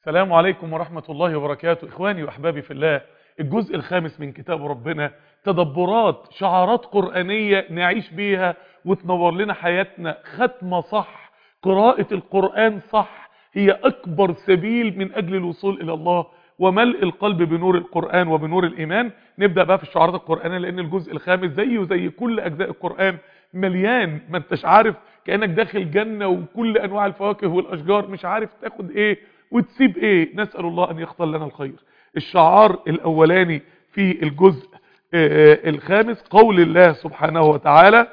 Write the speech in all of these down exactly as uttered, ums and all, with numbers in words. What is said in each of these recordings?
السلام عليكم ورحمة الله وبركاته. إخواني وأحبابي في الله، الجزء الخامس من كتاب ربنا، تدبرات شعارات قرآنية نعيش بيها وتنور لنا حياتنا. ختمة صح، قراءة القرآن صح، هي أكبر سبيل من أجل الوصول إلى الله وملء القلب بنور القرآن وبنور الإيمان. نبدأ بقى في الشعارات القرآنية، لأن الجزء الخامس زيه زي كل أجزاء القرآن مليان، ما انتش عارف، كأنك داخل جنة وكل أنواع الفواكه والأشجار، مش عارف تاخد إيه وتسيب ايه. نسأل الله ان يختار لنا الخير. الشعار الاولاني في الجزء الخامس قول الله سبحانه وتعالى: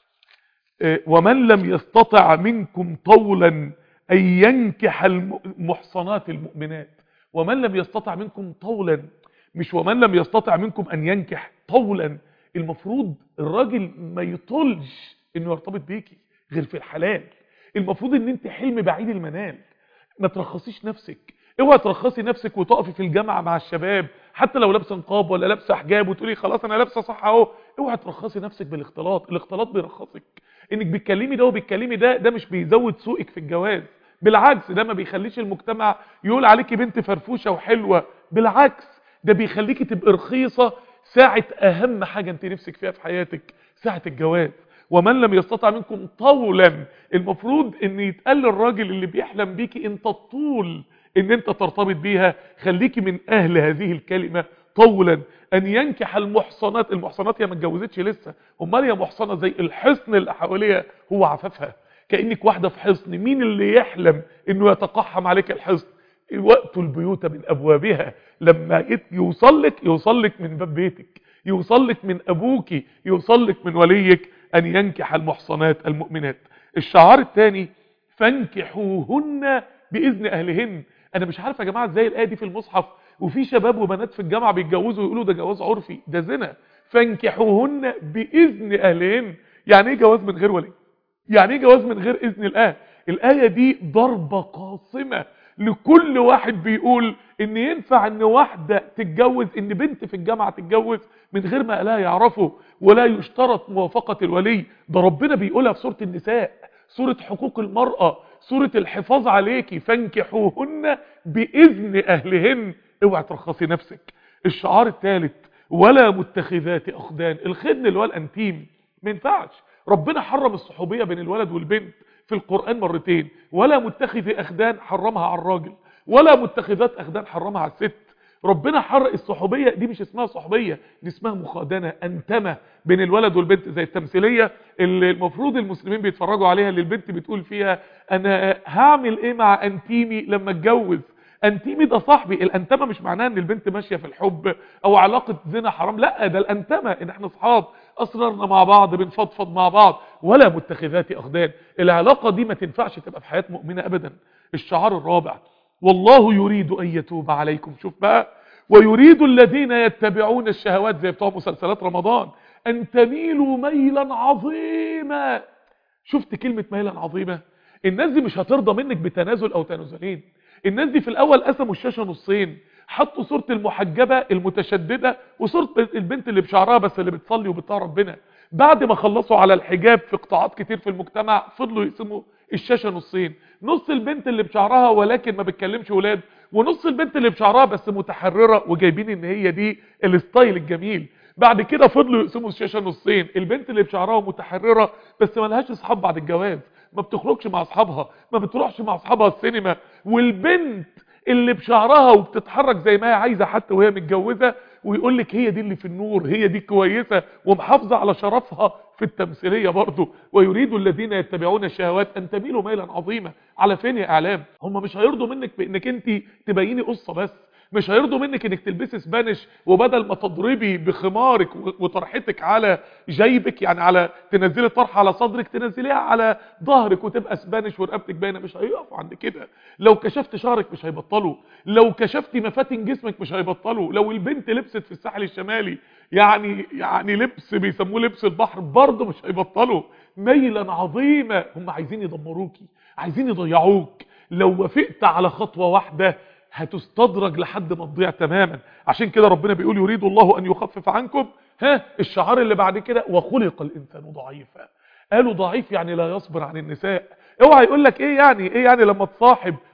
ومن لم يستطع منكم طولا ان ينكح المحصنات المؤمنات. ومن لم يستطع منكم طولا، مش ومن لم يستطع منكم ان ينكح طولا. المفروض الراجل ما يطولش انه يرتبط بيكي غير في الحلال. المفروض ان انت حلم بعيد المنال، ما ترخصيش نفسك. اوعى ترخصي نفسك وتقفي في الجامعه مع الشباب حتى لو لابسه نقاب ولا لابسه حجاب وتقولي خلاص انا لابسه صح اهو. اوعى ترخصي نفسك بالاختلاط، الاختلاط بيرخصك. انك بتكلمي ده وبتكلمي ده، ده مش بيزود سوقك في الجواز، بالعكس ده ما بيخليش المجتمع يقول عليكي بنت فرفوشه وحلوه، بالعكس ده بيخليكي تبقى رخيصه ساعه اهم حاجه انت نفسك فيها في حياتك، ساعه الجواز. ومن لم يستطع منكم طولا، المفروض ان يتقال للراجل اللي بيحلم بيكي انت الطول ان انت ترتبط بيها، خليكي من اهل هذه الكلمة طولا. ان ينكح المحصنات، المحصنات هي ما اتجوزتش لسه، امال هي محصنة زي الحصن اللي حواليها هو عفافها، كأنك واحدة في حصن. مين اللي يحلم انه يتقحم عليك الحصن؟ وقتوا البيوت من ابوابها. لما يوصل لك يوصل لك من باب بيتك، يوصل لك من ابوكي، يوصل لك من وليك. ان ينكح المحصنات المؤمنات. الشعار الثاني: فانكحوهن باذن اهلهن. انا مش عارف يا جماعه ازاي الايه دي في المصحف وفي شباب وبنات في الجامعه بيتجوزوا ويقولوا ده جواز عرفي، ده زنا. فانكحوهن باذن اهلهن. يعني ايه جواز من غير ولي؟ يعني ايه جواز من غير اذن الاهل؟ الايه دي ضربه قاصمه لكل واحد بيقول ان ينفع ان واحده تتجوز، ان بنت في الجامعه تتجوز من غير ما اهلها يعرفوا ولا يشترط موافقه الولي. ده ربنا بيقولها في سوره النساء، سوره حقوق المراه، سوره الحفاظ عليكي. فانكحوهن باذن اهلهن. اوعى ترخصي نفسك. الشعار الثالث: ولا متخذات اخدان. الخدن اللي هو الانتيم ما ينفعش. ربنا حرم الصحوبيه بين الولد والبنت في القرآن مرتين. ولا متخذ أخدان حرمها على الراجل، ولا متخذات أخدان حرمها على الست. ربنا حرق الصحوبية دي، مش اسمها صحوبية، دي اسمها مخادنة، أنتمة بين الولد والبنت. زي التمثيلية اللي المفروض المسلمين بيتفرجوا عليها، اللي البنت بتقول فيها أنا هعمل إيه مع أنتيمي لما اتجوز. أنتيمي ده صاحبي. الأنتمة مش معناها ان البنت ماشية في الحب او علاقة زنا حرام، لا، ده الأنتمة ان احنا اصحاب، اسرارنا مع بعض، بنفضفض مع بعض. ولا متخذات اخدان. العلاقة دي ما تنفعش تبقى في حياة مؤمنة ابدا. الشعار الرابع: والله يريد ان يتوب عليكم. شوف بقى: ويريد الذين يتبعون الشهوات، زي بتوع مسلسلات رمضان، ان تميلوا ميلا عظيما. شفت كلمة ميلا عظيمة؟ الناس دي مش هترضى منك بتنازل او تنازلين. الناس دي في الاول قسموا الشاشة نصين، حطوا صورة المحجبة المتشددة وصورة البنت اللي بشعرها بس اللي بتصلي وبتطاع ربنا. بعد ما خلصوا على الحجاب في قطاعات كتير في المجتمع، فضلوا يقسموا الشاشة نصين: نص البنت اللي بشعرها ولكن ما بتكلمش ولاد، ونص البنت اللي بشعرها بس متحررة وجايبين ان هي دي الستايل الجميل. بعد كده فضلوا يقسموا الشاشة نصين: البنت اللي بشعرها متحررة بس ما لهاش اصحاب بعد الجواز، ما بتخرجش مع اصحابها، ما بتروحش مع اصحابها السينما، والبنت اللي بشعرها وبتتحرك زي ما هي عايزة حتى وهي متجوزة، ويقول لك هي دي اللي في النور، هي دي كويسة ومحافظة على شرفها في التمثيلية برضو. ويريد الذين يتبعون الشهوات ان تميلوا ميلا عظيما. على فين يا اعلام؟ هم مش هيرضوا منك بانك انت تبيني قصة بس، مش هيرضوا منك انك تلبسي سبانش وبدل ما تضربي بخمارك وطرحتك على جيبك، يعني على تنزلي طرحه على صدرك، تنزليها على ظهرك وتبقى سبانش ورقبتك باينه. مش هيقفوا عند كده. لو كشفت شعرك مش هيبطلوا، لو كشفت مفاتن جسمك مش هيبطلوا، لو البنت لبست في الساحل الشمالي يعني يعني لبس بيسموه لبس البحر برضه مش هيبطلوا. ميلا عظيمه. هم عايزين يدمروكي، عايزين يضيعوك. لو وافقت على خطوه واحده هتستدرج لحد ما تضيع تماما. عشان كده ربنا بيقول يريد الله ان يخفف عنكم. ها الشعار اللي بعد كده: وخلق الانسان ضعيفا. قالوا ضعيف يعني لا يصبر عن النساء. اوعى يقول لك ايه يعني، ايه يعني لما تصاحب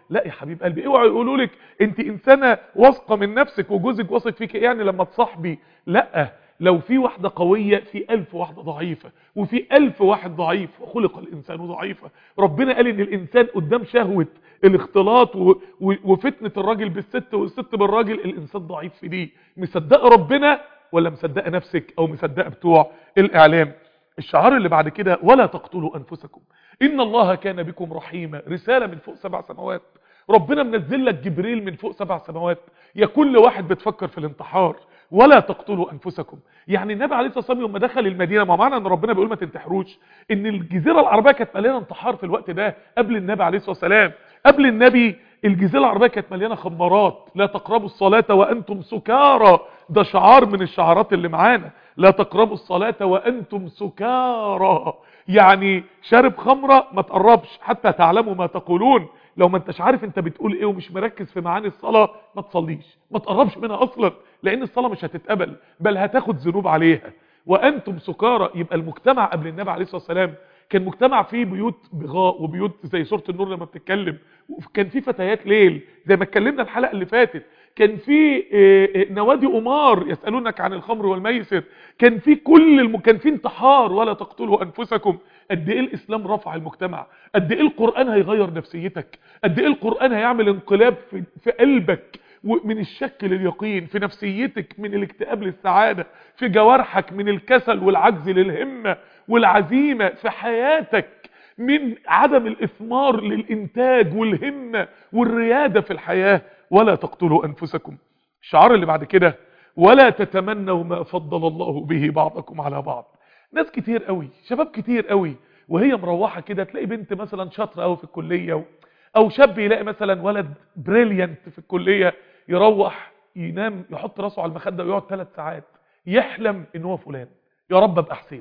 لا يا حبيب قلبي، اوعى يقولوا لك انت انسانه واثقه من نفسك وجوزك واثق فيك يعني لما تصاحبي. لا، لو في واحده قويه في ألف واحده ضعيفه، وفي ألف واحد ضعيف، وخلق الانسان ضعيفا. ربنا قال ان الانسان قدام شهوه الاختلاط و... و... وفتنه الراجل بالست والست بالراجل، الانسان ضعيف في دي. مصدقه ربنا ولا مصدقه نفسك او مصدقه بتوع الاعلام؟ الشعار اللي بعد كده، ولا تقتلوا انفسكم ان الله كان بكم رحيما. رساله من فوق سبع سماوات، ربنا منزل لك جبريل من فوق سبع سماوات يا كل واحد بتفكر في الانتحار، ولا تقتلوا انفسكم. يعني النبي عليه الصلاه والسلام لما دخل المدينه، ما معنى ان ربنا بيقول ما تنتحروش ان الجزيره العربيه كانت مليانه انتحار في الوقت ده قبل النبي عليه الصلاه والسلام. قبل النبي الجزيره العربيه كانت مليانه خمارات. لا تقربوا الصلاه وانتم سكارى، ده شعار من الشعارات اللي معانا، لا تقربوا الصلاه وانتم سكارى، يعني شارب خمره ما تقربش حتى تعلموا ما تقولون. لو ما انتش عارف انت بتقول ايه ومش مركز في معاني الصلاه ما تصليش، ما تقربش منها اصلا، لان الصلاه مش هتتقبل بل هتاخد ذنوب عليها. وانتم سكارى، يبقى المجتمع قبل النبي عليه الصلاه والسلام كان مجتمع فيه بيوت بغاء وبيوت زي سوره النور لما بتتكلم، وكان فيه فتيات ليل زي ما اتكلمنا الحلقه اللي فاتت، كان فيه نوادي قمار يسالونك عن الخمر والميسر، كان فيه كل الم... كان فيه انتحار. ولا تقتلوا انفسكم. قد ايه الاسلام رفع المجتمع، قد ايه القران هيغير نفسيتك، قد ايه القران هيعمل انقلاب في, في قلبك من الشك لليقين، في نفسيتك من الاكتئاب للسعاده، في جوارحك من الكسل والعجز للهمه والعزيمه، في حياتك من عدم الاثمار للانتاج والهمه والرياده في الحياه. ولا تقتلوا انفسكم. الشعار اللي بعد كده، ولا تتمنوا ما فضل الله به بعضكم على بعض. ناس كتير قوي، شباب كتير قوي، وهي مروحه كده تلاقي بنت مثلا شاطره قوي في الكليه، او شاب يلاقي مثلا ولد بريليانت في الكليه، يروح ينام يحط راسه على المخده ويقعد ثلاث ساعات يحلم ان هو فلان، يا رب ابقى حسين.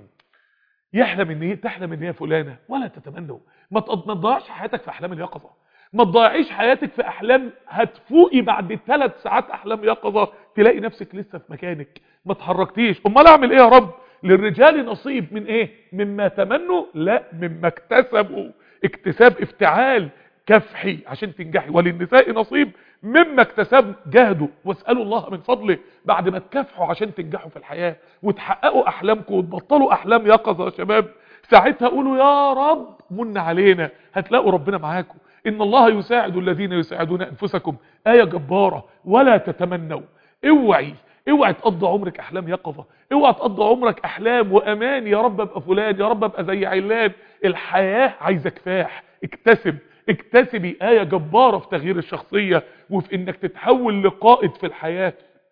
يحلم ان هي تحلم ان هي فلانه. ولا تتمنوا، ما تضيعش حياتك في احلام اليقظه، ما تضيعيش حياتك في احلام هتفوقي بعد ثلاث ساعات احلام يقظه تلاقي نفسك لسه في مكانك ما اتحركتيش. امال اعمل ايه يا رب؟ للرجال نصيب من ايه؟ مما تمنوا، لا مما اكتسبوا. اكتساب افتعال كفحي عشان تنجحي. وللنساء نصيب مما اكتسبوا، جاهدوا واسالوا الله من فضله بعد ما تكافحوا عشان تنجحوا في الحياه وتحققوا احلامكم وتبطلوا احلام يقظه يا شباب. ساعتها قولوا يا رب من علينا، هتلاقوا ربنا معاكم. ان الله يساعد الذين يساعدون انفسكم، آية جبارة. ولا تتمنوا، اوعي اوعي تقضي عمرك احلام يقظه، اوعي تقضي عمرك احلام وامان يا رب ابقى فلان، يا رب ابقى زي علان. الحياه عايزه كفاح. اكتسب اكتسبي. آية جبارة في تغيير الشخصية وفي انك تتحول لقائد في الحياة،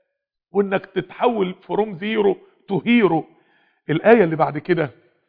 وانك تتحول فروم زيرو تو هيرو. الآية اللي بعد كده،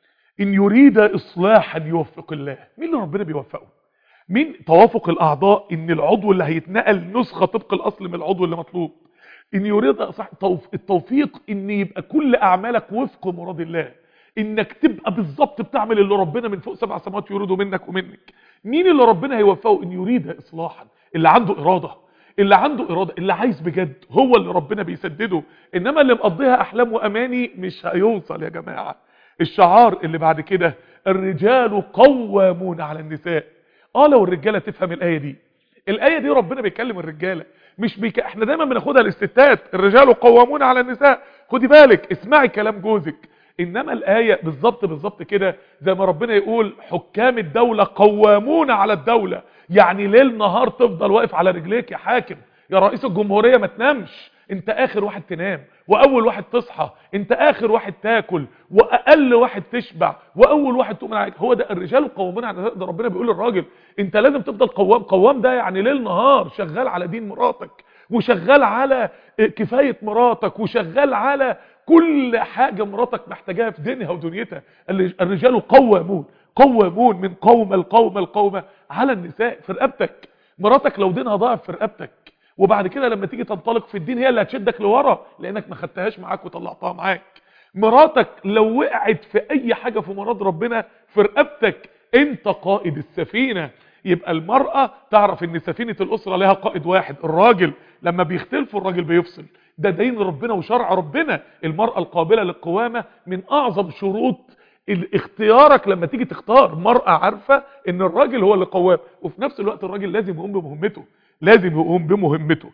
ان يريد اصلاحا يوفق الله. مين اللي ربنا بيوفقه؟ مين؟ توافق الاعضاء، ان العضو اللي هيتنقل نسخة طبق الاصل من العضو اللي مطلوب. ان يريد التوفيق، ان يبقى كل اعمالك وفق مراد الله، انك تبقى بالظبط بتعمل اللي ربنا من فوق سبع سماوات يريده منك ومنك. مين اللي ربنا هيوفقه؟ ان يريد اصلاحا، اللي عنده اراده، اللي عنده اراده، اللي عايز بجد، هو اللي ربنا بيسدده. انما اللي مقضيها احلام واماني مش هيوصل يا جماعه. الشعار اللي بعد كده، الرجال قوامون على النساء. اه لو الرجاله تفهم الايه دي، الايه دي ربنا بيكلم الرجاله مش بيك... احنا دايما بناخدها للستات، الرجال قوامون على النساء. خدي بالك، اسمعي كلام جوزك. انما الايه بالظبط بالظبط كده زي ما ربنا يقول حكام الدوله قوامون على الدوله، يعني ليل نهار تفضل واقف على رجليك يا حاكم. يا رئيس الجمهوريه ما تنامش، انت اخر واحد تنام واول واحد تصحى، انت اخر واحد تاكل واقل واحد تشبع واول واحد تؤمن عليك. هو ده الرجال قوامون على النساء. ده ربنا بيقول للراجل انت لازم تفضل قوام. قوام ده يعني ليل نهار شغال على دين مراتك، وشغال على كفايه مراتك، وشغال على كل حاجة مراتك محتاجاها في دينها ودنيتها. الرجال قوامون، قوامون من قوم القوم القومة على النساء. في رقبتك مراتك لو دينها ضعف في رقبتك، وبعد كده لما تيجي تنطلق في الدين هي اللي هتشدك لورا لانك ما خدتهاش معاك وطلعتها معاك. مراتك لو وقعت في اي حاجة في مراد ربنا في رقبتك، انت قائد السفينة. يبقى المرأة تعرف ان سفينة الاسرة لها قائد واحد، الراجل. لما بيختلفوا الراجل بيفصل، ده دين ربنا وشرع ربنا. المرأة القابلة للقوامة من اعظم شروط اختيارك لما تيجي تختار مرأة عارفة ان الراجل هو اللي قوام، وفي نفس الوقت الراجل لازم يقوم بمهمته، لازم يقوم بمهمته.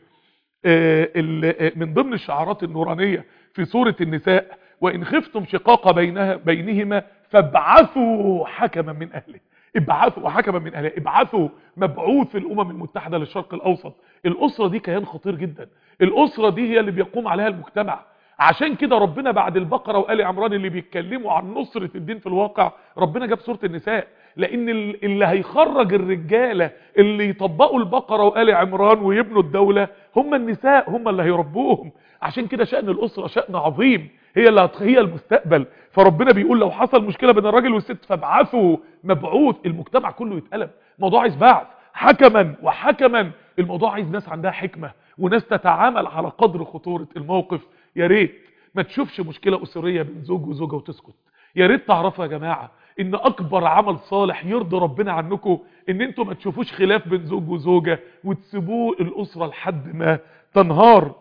من ضمن الشعارات النورانية في سورة النساء: وإن خفتم شقاق بينها بينهما فابعثوا حكما من أهله. ابعثوا حكما من أهله، ابعثوا مبعوث الأمم المتحدة للشرق الأوسط. الأسرة دي كيان خطير جدا، الأسرة دي هي اللي بيقوم عليها المجتمع. عشان كده ربنا بعد البقرة وآل عمران اللي بيتكلموا عن نصرة الدين في الواقع، ربنا جاب سورة النساء، لأن اللي هيخرج الرجالة اللي يطبقوا البقرة وآل عمران ويبنوا الدولة هم النساء، هم اللي هيربوهم. عشان كده شأن الأسرة شأن عظيم، هي اللي هي المستقبل. فربنا بيقول لو حصل مشكلة بين الراجل والست فابعثوا مبعوث، المجتمع كله يتقلب. موضوع عايز بعث حكما وحكما، الموضوع عايز ناس عندها حكمة وناس تتعامل على قدر خطورة الموقف. يا ريت ما تشوفش مشكلة أسرية بين زوج وزوجة وتسكت. يا ريت تعرفوا يا جماعة ان اكبر عمل صالح يرضي ربنا عنكم ان انتوا ما تشوفوش خلاف بين زوج وزوجة وتسيبوه الاسرة لحد ما تنهار.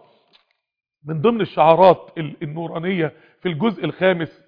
من ضمن الشعارات النورانية في الجزء الخامس: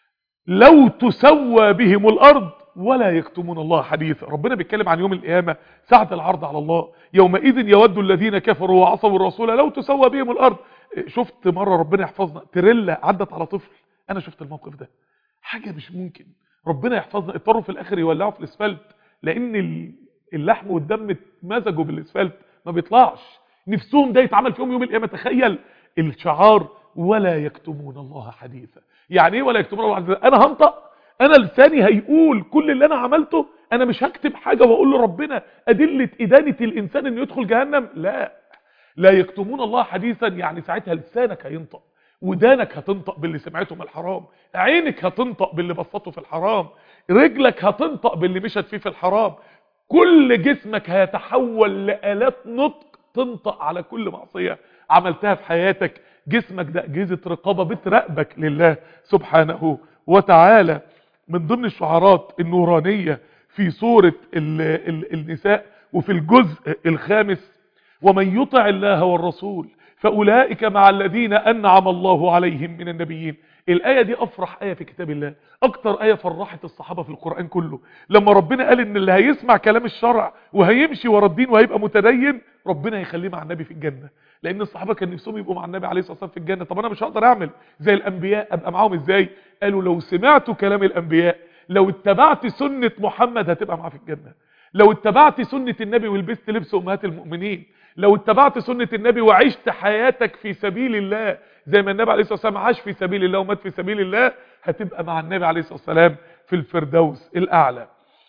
لو تسوى بهم الارض ولا يكتمون الله حديثا. ربنا بيتكلم عن يوم القيامة، ساعة العرض على الله: يومئذ يود الذين كفروا وعصوا الرسول لو تسوى بهم الارض. شفت مرة ربنا يحفظنا تريلا عدت على طفل، انا شفت الموقف ده، حاجة مش ممكن. ربنا يحفظنا، اضطروا في الاخر يولعوا في الاسفلت لان اللحم والدم اتمزجوا بالاسفلت ما بيطلعش. نفسهم ده يتعمل فيهم يوم القيامة. تخيل الشعار: ولا يكتمون الله حديثا. يعني ايه ولا يكتمون الله حديثا؟ انا هنطق، انا لساني هيقول كل اللي انا عملته، انا مش هكتب حاجة واقول له ربنا ادلة ادانة الانسان انه يدخل جهنم. لا، لا يكتمون الله حديثا، يعني ساعتها لسانك هينطق، ودانك هتنطق باللي سمعته من الحرام، عينك هتنطق باللي بصته في الحرام، رجلك هتنطق باللي مشت فيه في الحرام، كل جسمك هيتحول لآلات نطق تنطق على كل معصية عملتها في حياتك. جسمك ده أجهزة رقابة بتراقبك لله سبحانه وتعالى. من ضمن الشعارات النورانية في سورة ال ال النساء وفي الجزء الخامس: ومن يطع الله والرسول فأولئك مع الذين أنعم الله عليهم من النبيين. الآية دي أفرح آية في كتاب الله، أكتر آية فرحت الصحابة في القرآن كله. لما ربنا قال إن اللي هيسمع كلام الشرع وهيمشي ورا الدين وهيبقى متدين ربنا هيخليه مع النبي في الجنة. لأن الصحابة كان نفسهم يبقوا مع النبي عليه الصلاة والسلام في الجنة. طب أنا مش هقدر أعمل زي الأنبياء، أبقى معاهم إزاي؟ قالوا لو سمعتوا كلام الأنبياء، لو اتبعت سنة محمد هتبقى معاه في الجنة. لو اتبعت سنة النبي ولبست لبس أمهات المؤمنين، لو اتبعت سنة النبي وعشت حياتك في سبيل الله زي ما النبي عليه الصلاة والسلام عاش في سبيل الله ومات في سبيل الله، هتبقى مع النبي عليه الصلاة والسلام في الفردوس الأعلى.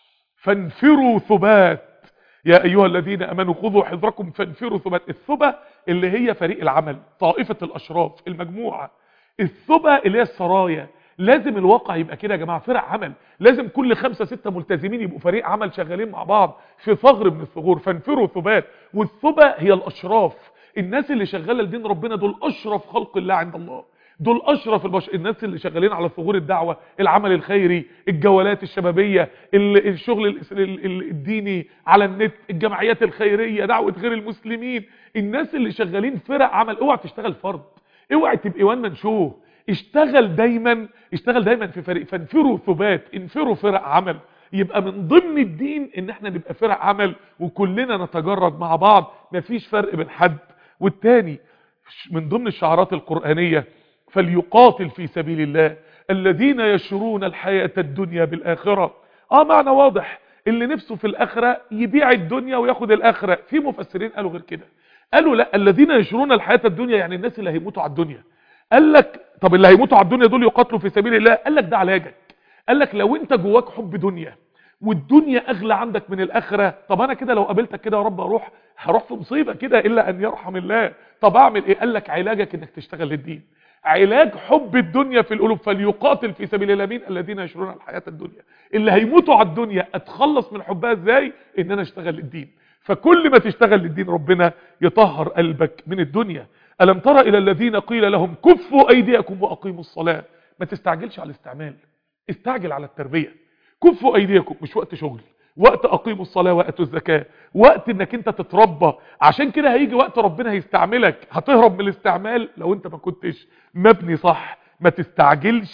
فانفروا ثبات يا أيها الذين أمنوا خذوا حذركم فانفروا ثبات. الثبة اللي هي فريق العمل، طائفة الأشراف، المجموعة. الثبة اللي هي السرايا. لازم الواقع يبقى كده يا جماعة، فرق عمل، لازم كل خمسة ستة ملتزمين يبقوا فريق عمل شغالين مع بعض في ثغر من الثغور. فانفروا ثبات. والثبة هي الأشراف، الناس اللي شغالة لدين ربنا دول أشرف خلق الله عند الله، دول أشرف البشر. الناس اللي شغالين على ثغور الدعوة، العمل الخيري، الجولات الشبابية، الشغل الديني على النت، الجمعيات الخيرية، دعوة غير المسلمين. الناس اللي شغالين فرق عمل. اوعى تشتغل فرد، اوعى تبقى وان من شو، اشتغل دايما، اشتغل دايما في فريق. فانفروا ثبات، انفروا فرق عمل. يبقى من ضمن الدين ان احنا نبقى فرق عمل وكلنا نتجرد مع بعض، مفيش فرق بين حد والتاني. من ضمن الشعارات القرآنية: فليقاتل في سبيل الله الذين يشرون الحياة الدنيا بالآخرة. اه معنى واضح، اللي نفسه في الآخرة يبيع الدنيا وياخد الآخرة. في مفسرين قالوا غير كده، قالوا لا، الذين يشرون الحياة الدنيا يعني الناس اللي هيموتوا على الدنيا. قال لك طب اللي هيموتوا على الدنيا دول يقاتلوا في سبيل الله، قال لك ده علاجك. قال لك لو انت جواك حب دنيا والدنيا اغلى عندك من الاخره، طب انا كده لو قابلتك كده يا رب اروح هروح في مصيبه كده الا ان يرحم الله، طب اعمل ايه؟ قال لك علاجك انك تشتغل للدين، علاج حب الدنيا في القلوب. فليقاتل في سبيل الله مين؟ الذين يشرون الحياه الدنيا. اللي هيموتوا على الدنيا اتخلص من حبها ازاي؟ ان انا اشتغل للدين. فكل ما تشتغل للدين ربنا يطهر قلبك من الدنيا. ألم تر إلى الذين قيل لهم كفوا أيديكم وأقيموا الصلاة. ما تستعجلش على الاستعمال، استعجل على التربية. كفوا أيديكم مش وقت شغل، وقت أقيموا الصلاة وأتوا الزكاة، وقت انك انت تتربى. عشان كده هيجي وقت ربنا هيستعملك، هتهرب من الاستعمال لو انت ما كنتش مبني صح. ما تستعجلش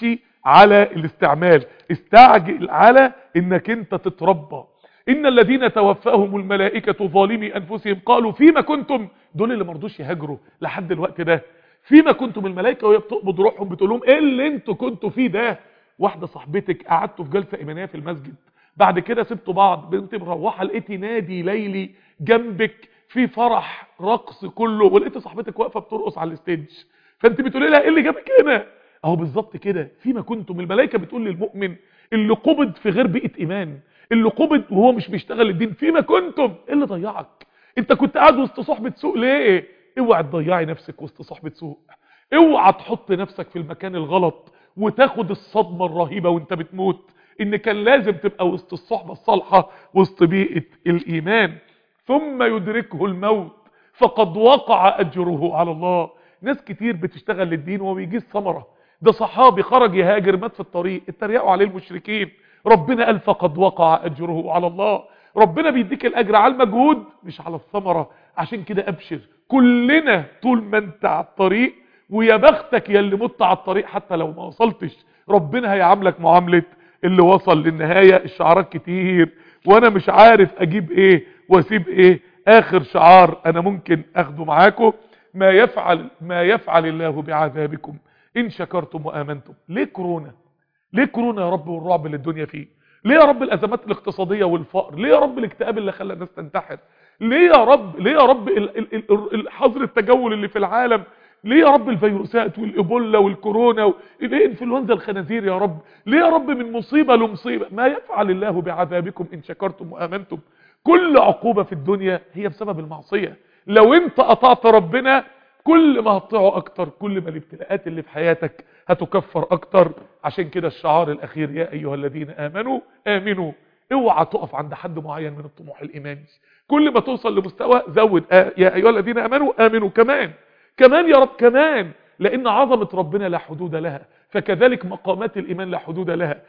على الاستعمال، استعجل على انك انت تتربى. ان الذين توفاهم الملائكة ظالمي انفسهم قالوا فيما كنتم، دول اللي مرضوش يهاجروا لحد الوقت ده، فيما كنتم الملائكة وهي بتقبض روحهم بتقول لهم ايه اللي انتوا كنتوا فيه ده؟ واحدة صاحبتك قعدتوا في جلسة ايمانية في المسجد، بعد كده سبتوا بعض، بنت مروحة لقيتي نادي ليلي جنبك في فرح رقص كله، ولقيتي صاحبتك واقفة بترقص على الستيج، فانت بتقولي لها ايه اللي جابك هنا؟ اهو بالظبط كده، فيما كنتم الملائكة بتقول للمؤمن اللي قبض في غير بيئة ايمان، اللي قبض وهو مش بيشتغل الدين، فيما كنتم، ايه اللي ضيعك؟ انت كنت قاعد وسط صحبة سوء ليه؟ اوعى تضيعي نفسك وسط صحبة سوء، اوعى تحط نفسك في المكان الغلط وتاخد الصدمة الرهيبة وانت بتموت، ان كان لازم تبقى وسط الصحبة الصالحة وسط بيئة الايمان. ثم يدركه الموت فقد وقع اجره على الله. ناس كتير بتشتغل للدين وما بيجيش ثمرة، ده صحابي خرج يهاجر مات في الطريق، اتريقوا عليه المشركين، ربنا قال فقد وقع اجره على الله. ربنا بيديك الاجر على المجهود مش على الثمرة. عشان كده ابشر، كلنا طول ما انت على الطريق، ويا بختك يا اللي مت على الطريق حتى لو ما وصلتش، ربنا هيعاملك معاملة اللي وصل للنهاية. الشعارات كتير وانا مش عارف اجيب ايه واسيب ايه. اخر شعار انا ممكن اخده معاكم، ما يفعل ما يفعل الله بعذابكم ان شكرتم وامنتم. ليه كورونا؟ ليه كورونا يا رب والرعب اللي الدنيا فيه؟ ليه يا رب الازمات الاقتصادية والفقر؟ ليه يا رب الاكتئاب اللي خلى الناس تنتحر؟ ليه يا رب ليه يا رب ال- ال- ال- ال- حظر التجول اللي في العالم؟ ليه يا رب الفيروسات والايبولا والكورونا و... ليه انفلونزا الخنازير يا رب؟ ليه يا رب من مصيبة لمصيبة؟ ما يفعل الله بعذابكم ان شكرتم وامنتم. كل عقوبة في الدنيا هي بسبب المعصية. لو انت قطعت ربنا كل ما هتطيعه اكتر، كل ما الابتلاءات اللي في حياتك هتكفر اكتر. عشان كده الشعار الاخير، يا ايها الذين امنوا امنوا. اوعى تقف عند حد معين من الطموح الايماني، كل ما توصل لمستوى زود آه يا ايها الذين امنوا امنوا كمان كمان يا رب كمان، لان عظمة ربنا لا حدود لها، فكذلك مقامات الايمان لا حدود لها.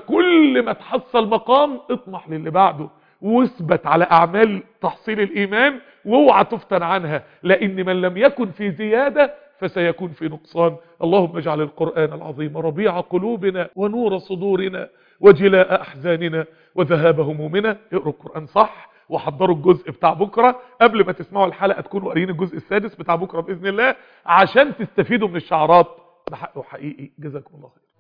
فكل ما تحصل مقام اطمح للي بعده، واثبت على اعمال تحصيل الايمان، واوعى تفتن عنها، لان من لم يكن في زيادة فسيكون في نقصان. اللهم اجعل القرآن العظيم ربيع قلوبنا ونور صدورنا وجلاء احزاننا وذهاب همومنا. اقروا القرآن صح وحضروا الجزء بتاع بكرة، قبل ما تسمعوا الحلقة تكونوا قاريين الجزء السادس بتاع بكرة بإذن الله، عشان تستفيدوا من الشعارات بحقه حقيقي. جزاكم الله خير.